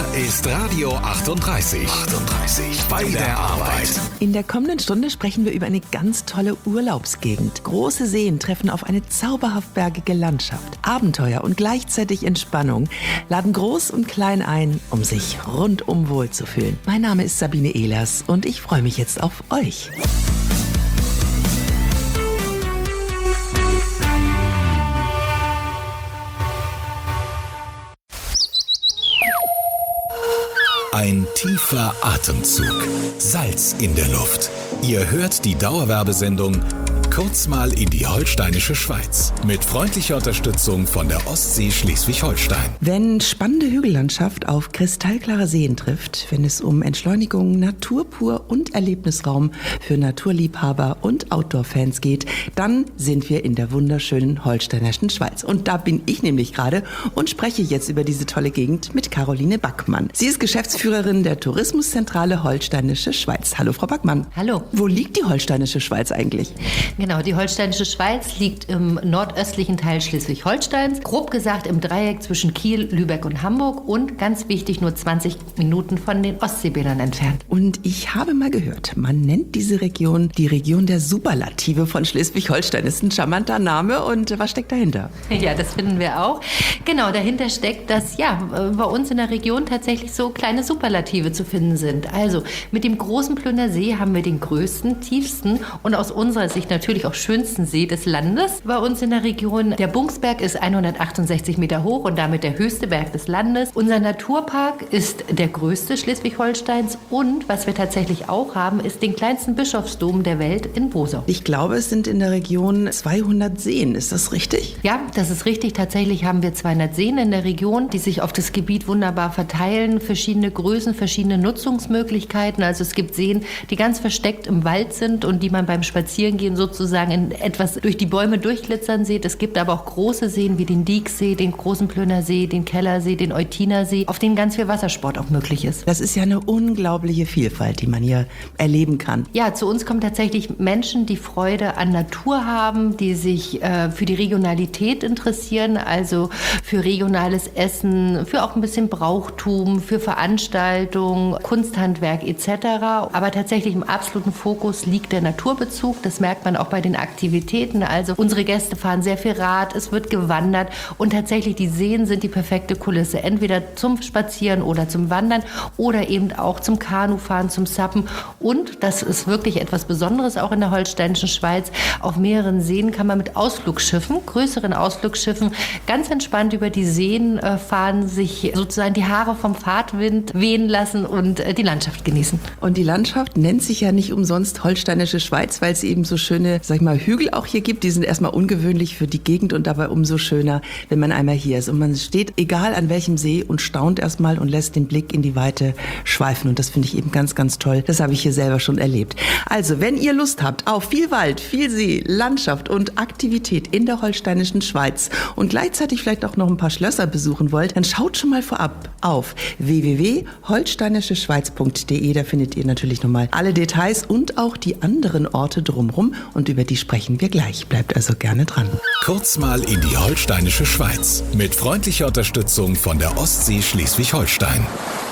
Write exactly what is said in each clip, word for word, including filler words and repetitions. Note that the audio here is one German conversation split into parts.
ist Radio achtunddreißig. achtunddreißig bei der Arbeit. In der kommenden Stunde sprechen wir über eine ganz tolle Urlaubsgegend. Große Seen treffen auf eine zauberhaft bergige Landschaft. Abenteuer und gleichzeitig Entspannung laden groß und klein ein, um sich rundum wohlzufühlen. Mein Name ist Sabine Ehlers und ich freue mich jetzt auf euch. Ein tiefer Atemzug. Salz in der Luft. Ihr hört die Dauerwerbesendung Kurz mal in die holsteinische Schweiz mit freundlicher Unterstützung von der Ostsee Schleswig-Holstein. Wenn spannende Hügellandschaft auf kristallklare Seen trifft, wenn es um Entschleunigung, Natur pur und Erlebnisraum für Naturliebhaber und Outdoor-Fans geht, dann sind wir in der wunderschönen holsteinischen Schweiz. Und da bin ich nämlich gerade und spreche jetzt über diese tolle Gegend mit Caroline Backmann. Sie ist Geschäftsführerin der Tourismuszentrale Holsteinische Schweiz. Hallo, Frau Backmann. Hallo. Wo liegt die Holsteinische Schweiz eigentlich? Genau, die Holsteinische Schweiz liegt im nordöstlichen Teil Schleswig-Holsteins, grob gesagt im Dreieck zwischen Kiel, Lübeck und Hamburg und ganz wichtig nur zwanzig Minuten von den Ostseebädern entfernt. Und ich habe mal gehört, man nennt diese Region die Region der Superlative von Schleswig-Holstein. Das ist ein charmanter Name und was steckt dahinter? Ja, das finden wir auch. Genau, dahinter steckt, dass ja bei uns in der Region tatsächlich so kleine Superlative zu finden sind. Also mit dem großen Plöner See haben wir den größten, tiefsten und aus unserer Sicht natürlich auch schönsten See des Landes bei uns in der Region. Der Bungsberg ist hundertachtundsechzig Meter hoch und damit der höchste Berg des Landes. Unser Naturpark ist der größte Schleswig-Holsteins und was wir tatsächlich auch haben, ist den kleinsten Bischofsdom der Welt in Bosau. Ich glaube, es sind in der Region zweihundert Seen. Ist das richtig? Ja, das ist richtig. Tatsächlich haben wir zweihundert Seen in der Region, die sich auf das Gebiet wunderbar verteilen. Verschiedene Größen, verschiedene Nutzungsmöglichkeiten. Also es gibt Seen, die ganz versteckt im Wald sind und die man beim Spazierengehen sozusagen in etwas durch die Bäume durchglitzern sieht. Es gibt aber auch große Seen wie den Dieksee, den großen Plöner See, den Kellersee, den Eutinersee, auf denen ganz viel Wassersport auch möglich ist. Das ist ja eine unglaubliche Vielfalt, die man hier erleben kann. Ja, zu uns kommen tatsächlich Menschen, die Freude an Natur haben, die sich äh, für die Regionalität interessieren, also für regionales Essen, für auch ein bisschen Brauchtum, für Veranstaltungen, Kunsthandwerk et cetera. Aber tatsächlich im absoluten Fokus liegt der Naturbezug. Das merkt man auch bei den Aktivitäten. Also unsere Gäste fahren sehr viel Rad, es wird gewandert und tatsächlich die Seen sind die perfekte Kulisse. Entweder zum Spazieren oder zum Wandern oder eben auch zum Kanufahren, zum Suppen. Und das ist wirklich etwas Besonderes auch in der holsteinischen Schweiz. Auf mehreren Seen kann man mit Ausflugsschiffen, größeren Ausflugsschiffen, ganz entspannt über die Seen äh, fahren, sich sozusagen die Haare vom Fahrtwind wehen lassen und äh, die Landschaft genießen. Und die Landschaft nennt sich ja nicht umsonst holsteinische Schweiz, weil es eben so schöne, sag ich mal, Hügel auch hier gibt. Die sind erstmal ungewöhnlich für die Gegend und dabei umso schöner, wenn man einmal hier ist. Und man steht, egal an welchem See, und staunt erstmal und lässt den Blick in die Weite schweifen. Und das finde ich eben ganz, ganz toll. Das habe ich hier selber schon erlebt. Also, wenn ihr Lust habt auf viel Wald, viel See, Landschaft und Aktivität in der holsteinischen Schweiz und gleichzeitig vielleicht auch noch ein paar Schlösser besuchen wollt, dann schaut schon mal vorab auf w w w punkt holsteinische schweiz punkt d e. Da findet ihr natürlich nochmal alle Details und auch die anderen Orte drumherum. Und über die sprechen wir gleich. Bleibt also gerne dran. Kurz mal in die holsteinische Schweiz mit freundlicher Unterstützung von der Ostsee Schleswig-Holstein.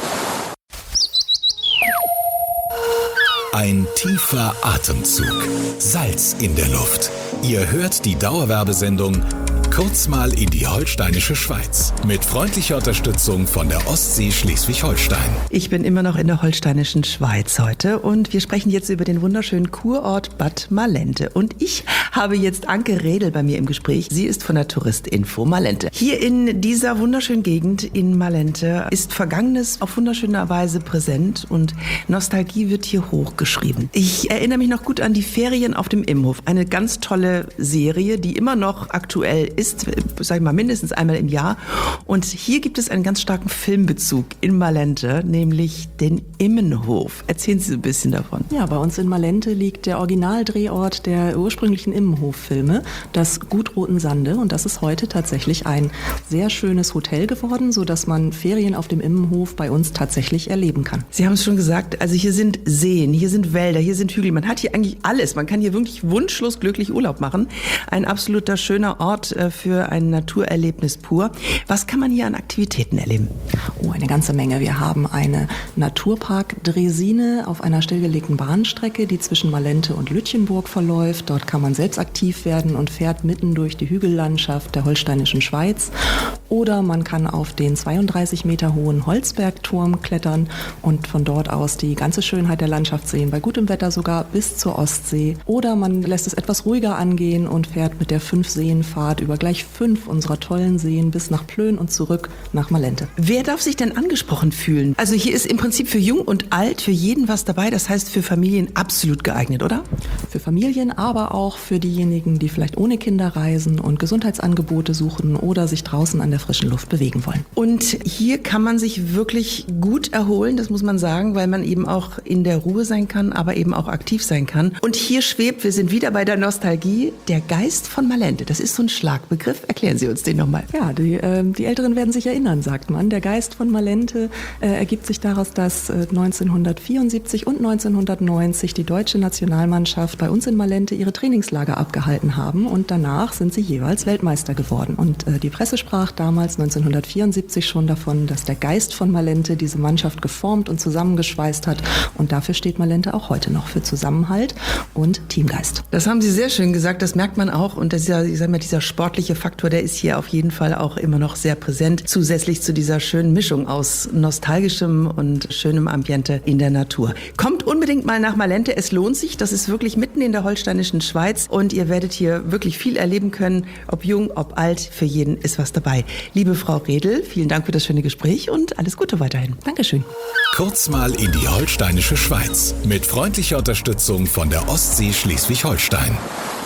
Ein tiefer Atemzug. Salz in der Luft. Ihr hört die Dauerwerbesendung Kurz mal in die holsteinische Schweiz mit freundlicher Unterstützung von der Ostsee Schleswig-Holstein. Ich bin immer noch in der holsteinischen Schweiz heute und wir sprechen jetzt über den wunderschönen Kurort Bad Malente. Und ich habe jetzt Anke Redl bei mir im Gespräch. Sie ist von der Touristinfo Malente. Hier in dieser wunderschönen Gegend in Malente ist Vergangenes auf wunderschöne Weise präsent und Nostalgie wird hier hochgeschrieben. Ich erinnere mich noch gut an die Ferien auf dem Imhof. Eine ganz tolle Serie, die immer noch aktuell ist. Ist, sag ich mal, mindestens einmal im Jahr. Und hier gibt es einen ganz starken Filmbezug in Malente, nämlich den Immenhof. Erzählen Sie so ein bisschen davon. Ja, bei uns in Malente liegt der Originaldrehort der ursprünglichen Immenhof-Filme, das Gut Roten Sande. Und das ist heute tatsächlich ein sehr schönes Hotel geworden, sodass man Ferien auf dem Immenhof bei uns tatsächlich erleben kann. Sie haben es schon gesagt, also hier sind Seen, hier sind Wälder, hier sind Hügel. Man hat hier eigentlich alles. Man kann hier wirklich wunschlos glücklich Urlaub machen. Ein absoluter schöner Ort für ein Naturerlebnis pur. Was kann man hier an Aktivitäten erleben? Oh, eine ganze Menge. Wir haben eine Naturpark Draisine auf einer stillgelegten Bahnstrecke, die zwischen Malente und Lütjenburg verläuft. Dort kann man selbst aktiv werden und fährt mitten durch die Hügellandschaft der holsteinischen Schweiz. Oder man kann auf den zweiunddreißig Meter hohen Holzbergturm klettern und von dort aus die ganze Schönheit der Landschaft sehen, bei gutem Wetter sogar bis zur Ostsee. Oder man lässt es etwas ruhiger angehen und fährt mit der Fünf-Seen-Fahrt über gleich fünf unserer tollen Seen bis nach Plön und zurück nach Malente. Wer darf sich denn angesprochen fühlen? Also hier ist im Prinzip für jung und alt, für jeden was dabei. Das heißt für Familien absolut geeignet, oder? Für Familien, aber auch für diejenigen, die vielleicht ohne Kinder reisen und Gesundheitsangebote suchen oder sich draußen an der frischen Luft bewegen wollen. Und hier kann man sich wirklich gut erholen, das muss man sagen, weil man eben auch in der Ruhe sein kann, aber eben auch aktiv sein kann. Und hier schwebt, wir sind wieder bei der Nostalgie, der Geist von Malente. Das ist so ein Schlagbegriff. Erklären Sie uns den nochmal. Ja, die, äh, die Älteren werden sich erinnern, sagt man. Der Geist von Malente äh, ergibt sich daraus, dass äh, neunzehnhundertvierundsiebzig und neunzehnhundertneunzig die deutsche Nationalmannschaft bei uns in Malente ihre Trainingslager abgehalten haben und danach sind sie jeweils Weltmeister geworden. Und äh, die Presse sprach damals neunzehnhundertvierundsiebzig schon davon, dass der Geist von Malente diese Mannschaft geformt und zusammengeschweißt hat. Und dafür steht Malente auch heute noch, für Zusammenhalt und Teamgeist. Das haben Sie sehr schön gesagt, das merkt man auch. Und dieser, ich sag mal, dieser sportliche Faktor, der ist hier auf jeden Fall auch immer noch sehr präsent. Zusätzlich zu dieser schönen Mischung aus nostalgischem und schönem Ambiente in der Natur. Kommt unbedingt mal nach Malente, es lohnt sich. Das ist wirklich mitten in der holsteinischen Schweiz. Und ihr werdet hier wirklich viel erleben können. Ob jung, ob alt, für jeden ist was dabei. Liebe Frau Redl, vielen Dank für das schöne Gespräch und alles Gute weiterhin. Dankeschön. Kurz mal in die holsteinische Schweiz. Mit freundlicher Unterstützung von der Ostsee Schleswig-Holstein.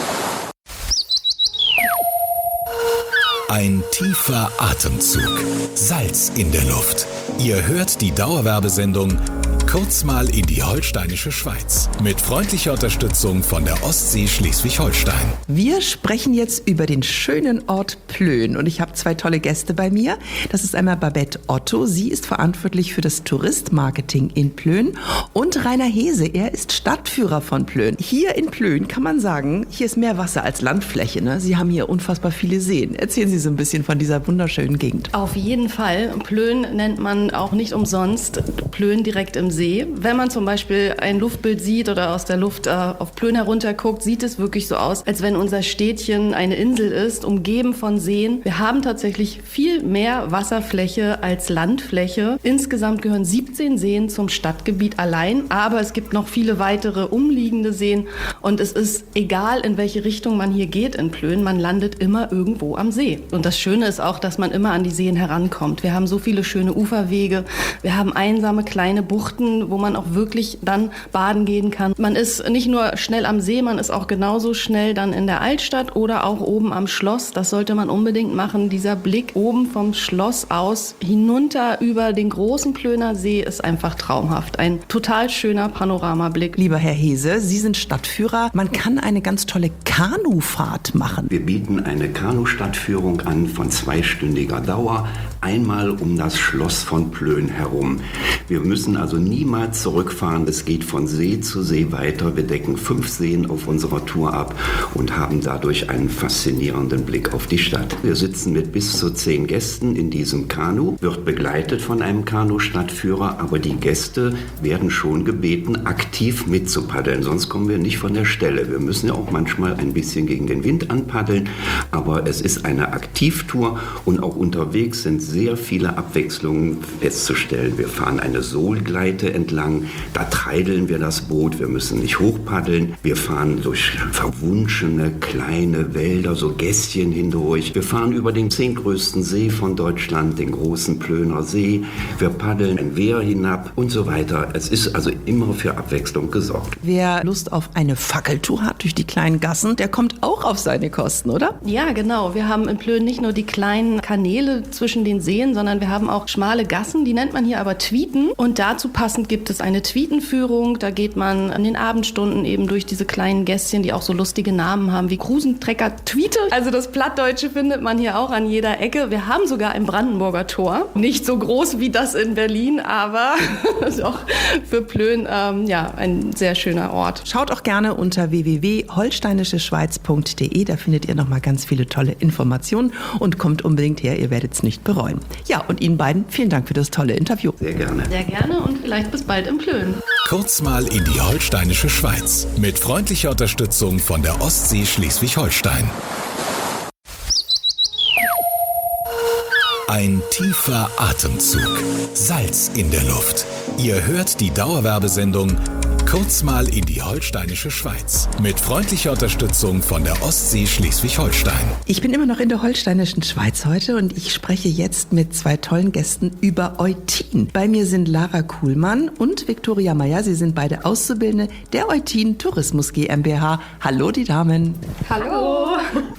Ein tiefer Atemzug. Salz in der Luft. Ihr hört die Dauerwerbesendung Kurz mal in die holsteinische Schweiz. Mit freundlicher Unterstützung von der Ostsee Schleswig-Holstein. Wir sprechen jetzt über den schönen Ort Plön und ich habe zwei tolle Gäste bei mir. Das ist einmal Babette Otto, sie ist verantwortlich für das Touristmarketing in Plön und Rainer Hese, er ist Stadtführer von Plön. Hier in Plön kann man sagen, hier ist mehr Wasser als Landfläche. Ne? Sie haben hier unfassbar viele Seen. Erzählen Sie so ein bisschen von dieser wunderschönen Gegend. Auf jeden Fall. Plön nennt man auch nicht umsonst Plön direkt im See. Wenn man zum Beispiel ein Luftbild sieht oder aus der Luft äh, auf Plön herunterguckt, sieht es wirklich so aus, als wenn unser Städtchen eine Insel ist, umgeben von Seen. Wir haben tatsächlich viel mehr Wasserfläche als Landfläche. Insgesamt gehören siebzehn Seen zum Stadtgebiet allein, aber es gibt noch viele weitere umliegende Seen und es ist egal, in welche Richtung man hier geht in Plön, man landet immer irgendwo am See. Und das Schöne ist auch, dass man immer an die Seen herankommt. Wir haben so viele schöne Uferwege, wir haben einsame kleine Buchten, wo man auch wirklich dann baden gehen kann. Man ist nicht nur schnell am See, man ist auch genauso schnell dann in der Altstadt oder auch oben am Schloss. Das sollte man unbedingt machen. Dieser Blick oben vom Schloss aus hinunter über den großen Plöner See ist einfach traumhaft. Ein total schöner Panoramablick. Lieber Herr Hese, Sie sind Stadtführer. Man kann eine ganz tolle Kanufahrt machen. Wir bieten eine Kanustadtführung an von zweistündiger Dauer, einmal um das Schloss von Plön herum. Wir müssen also niemals zurückfahren. Es geht von See zu See weiter. Wir decken fünf Seen auf unserer Tour ab und haben dadurch einen faszinierenden Blick auf die Stadt. Wir sitzen mit bis zu zehn Gästen in diesem Kanu, wird begleitet von einem Kanustadtführer, aber die Gäste werden schon gebeten, aktiv mitzupaddeln, sonst kommen wir nicht von der Stelle. Wir müssen ja auch manchmal ein bisschen gegen den Wind anpaddeln, aber es ist eine Aktivtour und auch unterwegs sind sehr viele Abwechslungen festzustellen. Wir fahren eine Sohlgleite entlang, da treideln wir das Boot, wir müssen nicht hochpaddeln, wir fahren durch verwunschene kleine Wälder, so Gässchen hindurch, wir fahren über den zehntgrößten See von Deutschland, den großen Plöner See, wir paddeln ein Wehr hinab und so weiter. Es ist also immer für Abwechslung gesorgt. Wer Lust auf eine Fackeltour hat durch die kleinen Gassen, der kommt auch auf seine Kosten, oder? Ja, genau. Wir haben in Plön nicht nur die kleinen Kanäle zwischen den Seen, sondern wir haben auch schmale Gassen, die nennt man hier aber Tweeten. Und dazu passend gibt es eine Tweetenführung. Da geht man in den Abendstunden eben durch diese kleinen Gässchen, die auch so lustige Namen haben wie Krusentrecker Tweete. Also das Plattdeutsche findet man hier auch an jeder Ecke. Wir haben sogar ein Brandenburger Tor. Nicht so groß wie das in Berlin, aber doch für Plön ähm, ja, ein sehr schöner Ort. Schaut auch gerne unter w w w punkt holsteinische schweiz punkt d e. Da findet ihr nochmal ganz viele tolle Informationen und kommt unbedingt her, ihr werdet es nicht bereuen. Ja, und Ihnen beiden vielen Dank für das tolle Interview. Sehr gerne. Sehr gerne und vielleicht bis bald in Plön. Kurz mal in die holsteinische Schweiz mit freundlicher Unterstützung von der Ostsee Schleswig-Holstein. Ein tiefer Atemzug. Salz in der Luft. Ihr hört die Dauerwerbesendung Kurz mal in die holsteinische Schweiz mit freundlicher Unterstützung von der Ostsee Schleswig-Holstein. Ich bin immer noch in der holsteinischen Schweiz heute und ich spreche jetzt mit zwei tollen Gästen über Eutin. Bei mir sind Lara Kuhlmann und Viktoria Meyer. Sie sind beide Auszubildende der Eutin Tourismus GmbH. Hallo die Damen. Hallo.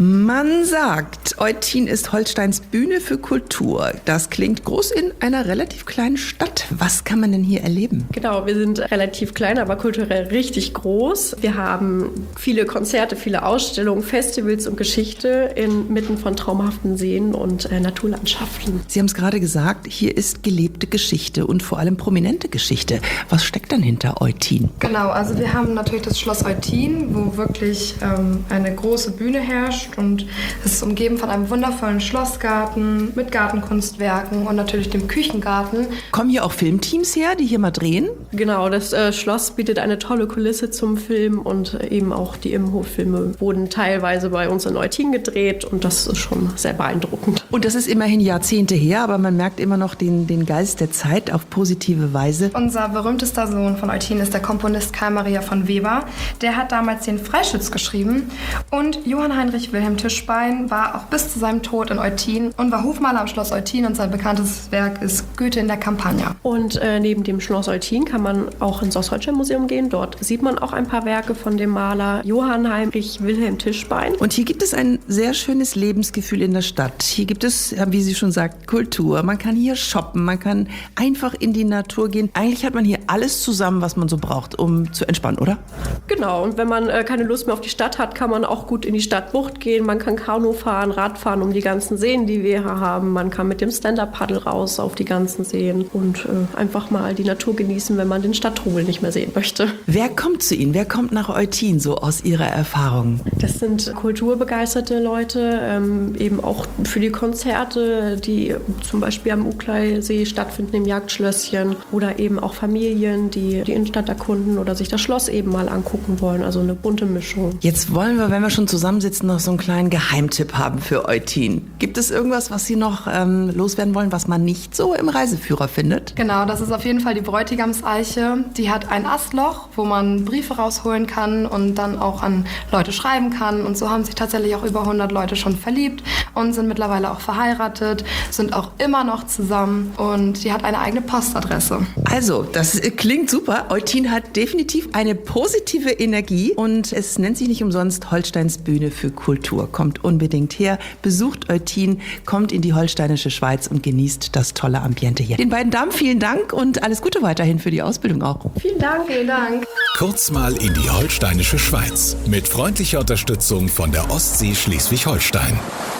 Man sagt, Eutin ist Holsteins Bühne für Kultur. Das klingt groß in einer relativ kleinen Stadt. Was kann man denn hier erleben? Genau, wir sind relativ klein, aber kulturell richtig groß. Wir haben viele Konzerte, viele Ausstellungen, Festivals und Geschichte inmitten von traumhaften Seen und äh, Naturlandschaften. Sie haben es gerade gesagt, hier ist gelebte Geschichte und vor allem prominente Geschichte. Was steckt dann hinter Eutin? Genau, also wir haben natürlich das Schloss Eutin, wo wirklich ähm, eine große Bühne herrscht und es ist umgeben von einem wundervollen Schlossgarten mit Gartenkunstwerken und natürlich dem Küchengarten. Kommen hier auch Filmteams her, die hier mal drehen? Genau, das äh, Schloss bietet eine tolle Kulisse zum Film und eben auch die Immenhof-Filme wurden teilweise bei uns in Eutin gedreht und das ist schon sehr beeindruckend. Und das ist immerhin Jahrzehnte her, aber man merkt immer noch den, den Geist der Zeit auf positive Weise. Unser berühmtester Sohn von Eutin ist der Komponist Karl Maria von Weber. Der hat damals den Freischütz geschrieben und Johann Heinrich Wilhelm Tischbein war auch bis zu seinem Tod in Eutin und war Hofmaler am Schloss Eutin und sein bekanntestes Werk ist Goethe in der Campagna. Und äh, neben dem Schloss Eutin kann man auch ins Ostdeutsche Museum gehen. Dort sieht man auch ein paar Werke von dem Maler Johann Heinrich Wilhelm Tischbein. Und hier gibt es ein sehr schönes Lebensgefühl in der Stadt. Hier gibt es, wie sie schon sagt, Kultur. Man kann hier shoppen, man kann einfach in die Natur gehen. Eigentlich hat man hier alles zusammen, was man so braucht, um zu entspannen, oder? Genau, und wenn man äh, keine Lust mehr auf die Stadt hat, kann man auch gut in die Stadtbucht gehen. Man kann Kanu fahren, Rad fahren um die ganzen Seen, die wir hier haben. Man kann mit dem Stand-Up-Paddle raus auf die ganzen Seen und äh, einfach mal die Natur genießen, wenn man den Stadttrubel nicht mehr sehen möchte. Wer kommt zu Ihnen? Wer kommt nach Eutin so aus Ihrer Erfahrung? Das sind kulturbegeisterte Leute, ähm, eben auch für die Konzerte, die zum Beispiel am Ucklei-See stattfinden, im Jagdschlösschen oder eben auch Familien, die die Innenstadt erkunden oder sich das Schloss eben mal angucken wollen. Also eine bunte Mischung. Jetzt wollen wir, wenn wir schon zusammensitzen, noch so einen kleinen Geheimtipp haben für Eutin. Gibt es irgendwas, was Sie noch ähm, loswerden wollen, was man nicht so im Reiseführer findet? Genau, das ist auf jeden Fall die Bräutigamseiche. Die hat ein Astloch, wo man Briefe rausholen kann und dann auch an Leute schreiben kann. Und so haben sich tatsächlich auch über hundert Leute schon verliebt und sind mittlerweile auch verheiratet, sind auch immer noch zusammen und die hat eine eigene Postadresse. Also, das klingt super. Eutin hat definitiv eine positive Energie und es nennt sich nicht umsonst Holsteins Bühne für Kultur. Kommt unbedingt her, besucht Eutin, kommt in die holsteinische Schweiz und genießt das tolle Ambiente hier. Den beiden Damen vielen Dank und alles Gute weiterhin für die Ausbildung auch. Vielen Dank. Vielen Dank. Kurz mal in die holsteinische Schweiz mit freundlicher Unterstützung von der Ostsee Schleswig-Holstein.